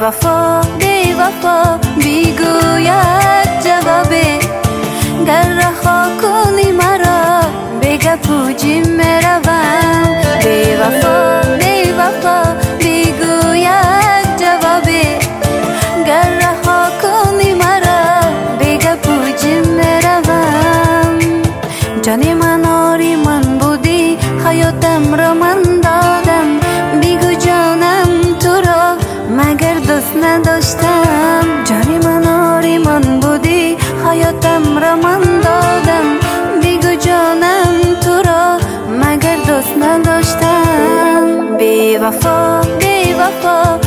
وفا بیگوید جوابه، گر رها کنی مرا بگه پوچی میروم. بی وفا بیگوید جوابه، گر رها کنی مرا بگه پوچی میروم. جان من آری من بودی، حیاتم را من دادم، بیگو جانم تو را مگر دوست نداشتم. جان من آری من بودی، حیاتم را من دادم، بیگو جانم تو را مگر دوست نداشتم. بی وفا